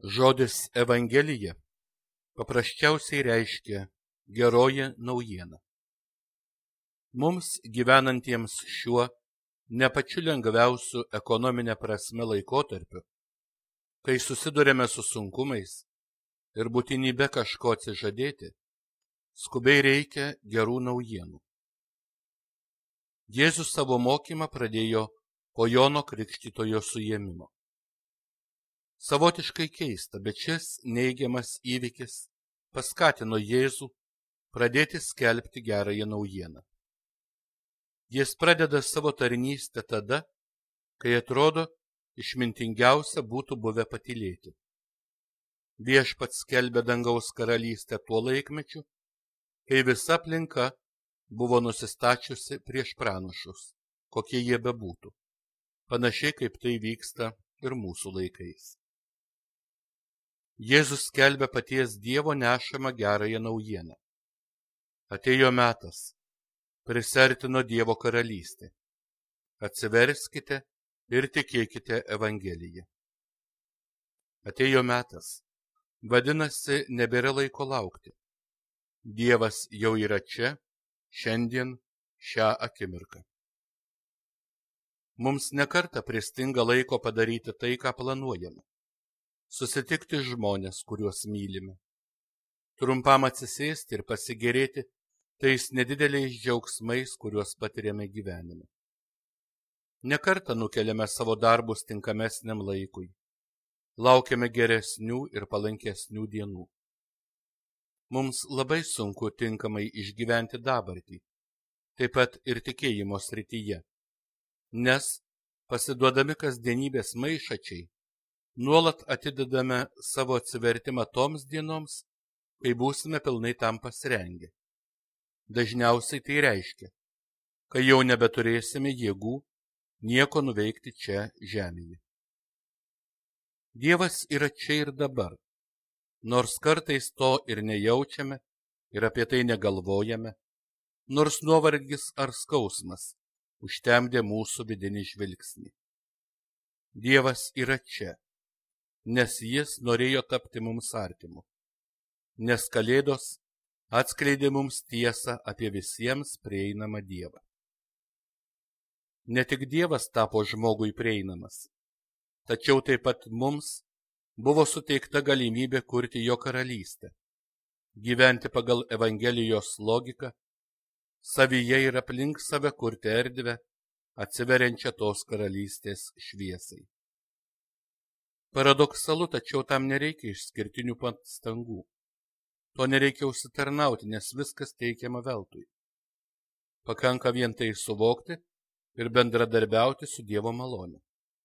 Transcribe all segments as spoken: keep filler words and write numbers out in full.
Žodis Evangelija paprasčiausiai reiškia geroji naujiena. Mums gyvenantiems šiuo ne pačiu lengviausiu ekonominė prasme laikotarpiu, kai susidurėme su sunkumais ir būtinybė kažko atsižadėti, skubiai reikia gerų naujienų. Jėzus savo mokymą pradėjo po Jono Krikštytojo suėmimo. Savotiškai keista, bet šis neigiamas įvykis paskatino Jėzų pradėti skelbti gerąją naujieną. Jis pradeda savo tarnystę tada, kai atrodo išmintingiausia būtų buvę patylėti. Viešpats skelbė dangaus karalystę tuo laikmečiu, kai visa aplinka buvo nusistačiusi prieš pranašus, kokie jie bebūtų, panašiai kaip tai vyksta ir mūsų laikais. Jėzus skelbia paties Dievo nešamą gerąją naujieną. Atėjo metas, prisertino Dievo karalystė. Atsiverskite ir tikėkite Evangeliją. Atėjo metas, vadinasi, nebėra laiko laukti. Dievas jau yra čia, šiandien, šią akimirką. Mums nekartą pristinga laiko padaryti tai, ką planuojame. Susitikti žmonės, kuriuos mylime. Trumpam atsisėsti ir pasigėrėti tais nedideliais džiaugsmais, kuriuos patiriame gyvenime. Nekartą nukeliame savo darbus tinkamesniam laikui. Laukiame geresnių ir palankesnių dienų. Mums labai sunku tinkamai išgyventi dabartį, taip pat ir tikėjimo srityje, nes, pasiduodami kasdienybės maišačiai, nuolat atidedame savo atsivertimą toms dienoms, kai būsime pilnai tam pasirengę. Dažniausiai tai reiškia, kai jau nebeturėsime jėgų nieko nuveikti čia žemėje. Dievas yra čia ir dabar, nors kartais to ir nejaučiame ir apie tai negalvojame, nors nuovargis ar skausmas užtemdė mūsų vidinį žvilgsnį. Dievas yra čia, nes jis norėjo tapti mums artimu, nes Kalėdos atskleidė mums tiesą apie visiems prieinamą Dievą. Ne tik Dievas tapo žmogui prieinamas, tačiau taip pat mums buvo suteikta galimybė kurti jo karalystę, gyventi pagal Evangelijos logiką, savyje ir aplink save kurti erdvę, atsiveriančią tos karalystės šviesai. Paradoksalu, tačiau tam nereikia išskirtinių pastangų. To nereikia užsitarnauti, nes viskas teikiama veltui. Pakanka vien tai suvokti ir bendradarbiauti su Dievo malone.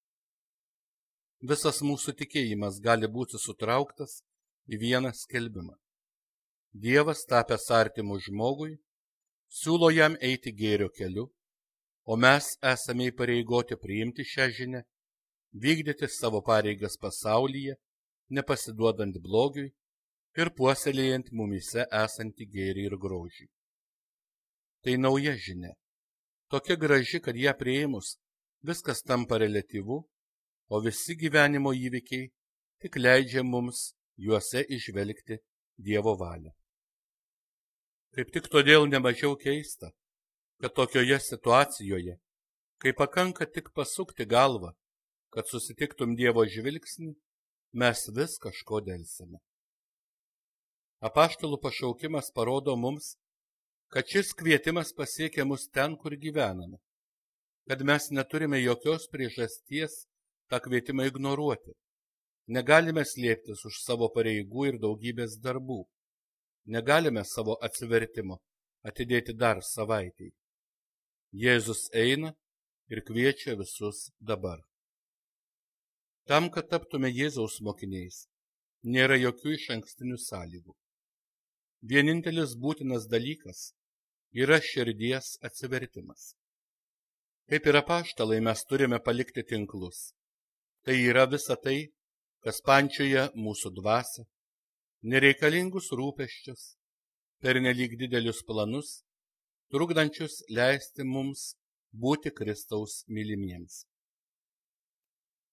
Visas mūsų tikėjimas gali būti sutrauktas į vieną skelbimą. Dievas, tapęs artimu žmogui, siūlo jam eiti gėrio keliu, o mes esame įpareigoti priimti šią žinią, vykdyti savo pareigas pasaulyje, nepasiduodant blogiui ir puoselėjant mumyse esantį gėrį ir grožį. Tai nauja žinia, tokia graži, kad ją priėmus viskas tampa reliatyvu, o visi gyvenimo įvykiai tik leidžia mums juose išvelgti Dievo valią. Kaip tik todėl nemažiau keista, kad tokioje situacijoje, kai pakanka tik pasukti galvą, kad susitiktum Dievo žvilgsnį, mes vis kažko delsime. Apaštalų pašaukimas parodo mums, kad šis kvietimas pasiekia mus ten, kur gyvename, kad mes neturime jokios priežasties tą kvietimą ignoruoti. Negalime slėptis už savo pareigų ir daugybės darbų. Negalime savo atsivertimo atidėti dar savaitei. Jėzus eina ir kviečia visus dabar. Tam, kad taptume Jėzaus mokiniais, nėra jokių išankstinių sąlygų. Vienintelis būtinas dalykas yra širdies atsivertimas. Kaip ir apaštalai, mes turime palikti tinklus. Tai yra visa tai, kas pančioja mūsų dvasią, nereikalingus rūpesčius, pernelyg didelius planus, trukdančius leisti mums būti Kristaus mylimiems.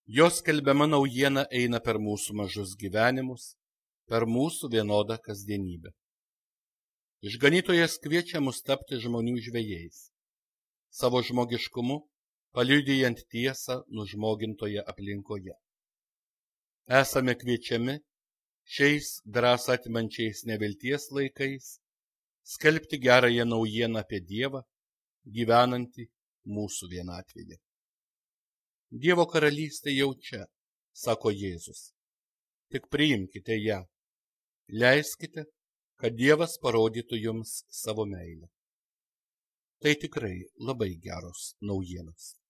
Jos skelbiama naujiena eina per mūsų mažus gyvenimus, per mūsų vienodą kasdienybę. Išganytojas kviečia mus tapti žmonių žvejais, savo žmogiškumu paliudijant tiesą nužmogintoje aplinkoje. Esame kviečiami šiais drąsą atimančiais nevilties laikais skelbti gerąją naujieną apie Dievą, gyvenantį mūsų vienatvėje. Dievo karalystė jau čia, sako Jėzus. Tik priimkite ją. Leiskite, kad Dievas parodytų jums savo meilę. Tai tikrai labai geros naujienos.